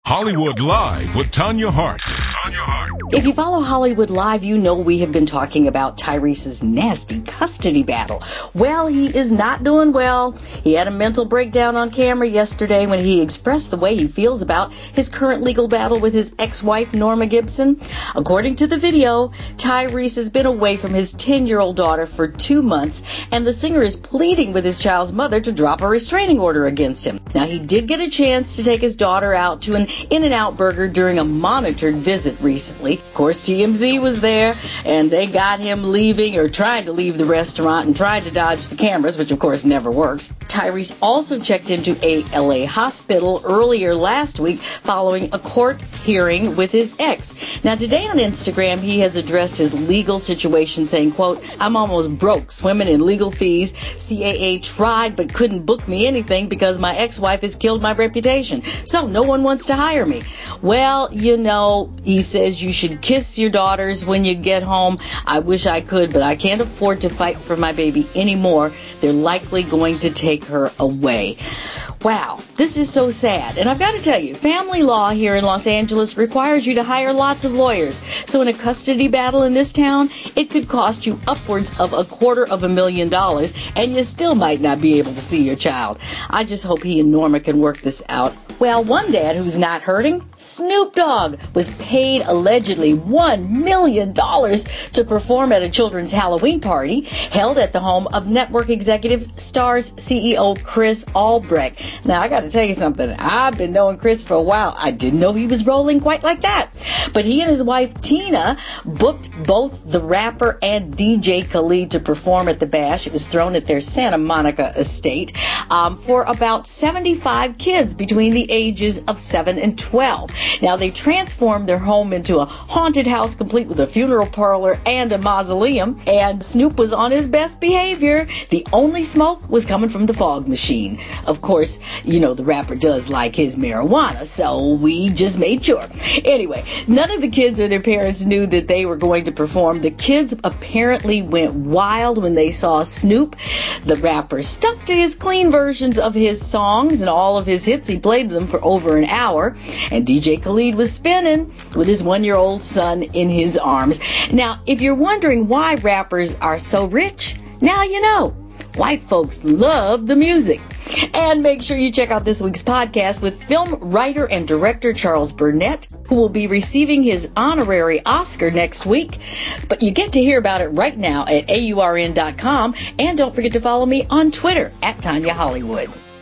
Hollywood Live with Tanya Hart. If you follow Hollywood Live, you know we have been talking about Tyrese's nasty custody battle. Well, he is not doing well. He had a mental breakdown on camera yesterday when he expressed the way he feels about his current legal battle with his ex-wife, Norma Gibson. According to the video, Tyrese has been away from his 10-year-old daughter for 2 months, and the singer is pleading with his child's mother to drop a restraining order against him. Now, he did get a chance to take his daughter out to an In-N-Out Burger during a monitored visit recently. Of course, TMZ was there, and they got him leaving or trying to leave the restaurant and tried to dodge the cameras, which of course never works. Tyrese also checked into a LA hospital earlier last week following a court hearing with his ex. Now, today on Instagram, he has addressed his legal situation, saying, quote, "I'm almost broke, swimming in legal fees. CAA tried but couldn't book me anything because my ex-wife has killed my reputation. So no one wants to hire me." Well, you know, he says you should kiss your daughters when you get home. I wish I could, but I can't afford to fight for my baby anymore. They're likely going to take her away. Wow, this is so sad. And I've got to tell you, family law here in Los Angeles requires you to hire lots of lawyers. So in a custody battle in this town, it could cost you upwards of $250,000, and you still might not be able to see your child. I just hope he and Norma can work this out. Well, one dad who's not hurting, Snoop Dogg, was paid allegedly $1 million to perform at a children's Halloween party held at the home of network executive Starz CEO Chris Albrecht. Now, I got to tell you something. I've been knowing Chris for a while. I didn't know he was rolling quite like that. But he and his wife, Tina, booked both the rapper and DJ Khalid to perform at the bash. It was thrown at their Santa Monica estate for about 75 kids between the ages of 7 and 12. Now, they transformed their home into a haunted house complete with a funeral parlor and a mausoleum. And Snoop was on his best behavior. The only smoke was coming from the fog machine. Of course, you know, the rapper does like his marijuana, so we just made sure. Anyway, none of the kids or their parents knew that they were going to perform. The kids apparently went wild when they saw Snoop. The rapper stuck to his clean versions of his songs and all of his hits. He played them for over an hour, and DJ Khalid was spinning with his 1-year-old son in his arms. Now, if you're wondering why rappers are so rich, now you know. White folks love the music. And make sure you check out this week's podcast with film writer and director Charles Burnett, who will be receiving his honorary Oscar next week. But you get to hear about it right now at AURN.com. And don't forget to follow me on Twitter at Tanya Hollywood.